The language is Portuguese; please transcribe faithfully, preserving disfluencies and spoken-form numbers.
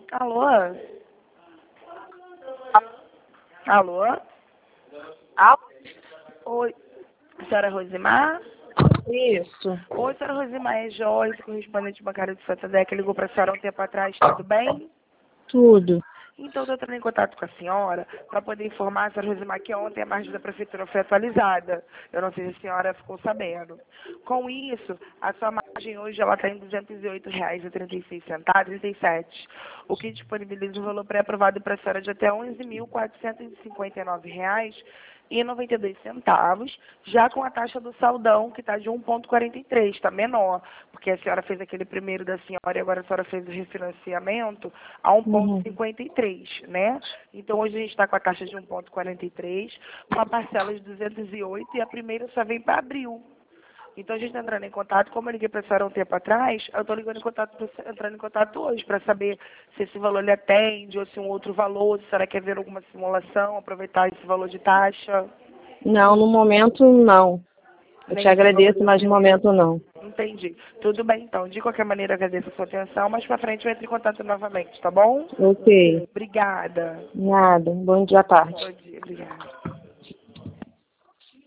Alô? Alô? Alô? Oi, senhora Rosimar? Isso. Oi, senhora Rosimar, é Joyce, correspondente bancária de Santander, que ligou para a senhora um tempo atrás, tudo bem? Tudo. Então, eu estou entrando em contato com a senhora para poder informar a senhora Rosimar que ontem a margem da prefeitura foi atualizada. Eu não sei se a senhora ficou sabendo. Com isso, a sua margem hoje ela está em duzentos e oito reais e trinta e seis centavos, trinta e sete, o que disponibiliza o valor pré-aprovado para a senhora de até onze mil quatrocentos e cinquenta e nove reais e noventa e dois centavos, já com a taxa do saldão, que está de um vírgula quarenta e três, está menor, porque a senhora fez aquele primeiro da senhora e agora a senhora fez o refinanciamento a um vírgula Uhum. cinquenta e três, né? Então hoje a gente está com a taxa de um vírgula quarenta e três, uma parcela de duzentos e oito e a primeira só vem para abril. Então a gente está entrando em contato, como eu liguei para a senhora um tempo atrás, eu estou ligando em contato, pra- entrando em contato hoje para saber se esse valor lhe atende ou se um outro valor, se a senhora quer ver alguma simulação, aproveitar esse valor de taxa. Não, no momento não. Eu te Nem esse valor agradeço, mas no de... momento não. Entendi. Tudo bem, então. De qualquer maneira, agradeço a sua atenção, mas para frente eu entro em contato novamente, tá bom? Ok. Obrigada. Nada. Bom dia à tarde. Bom dia, obrigada.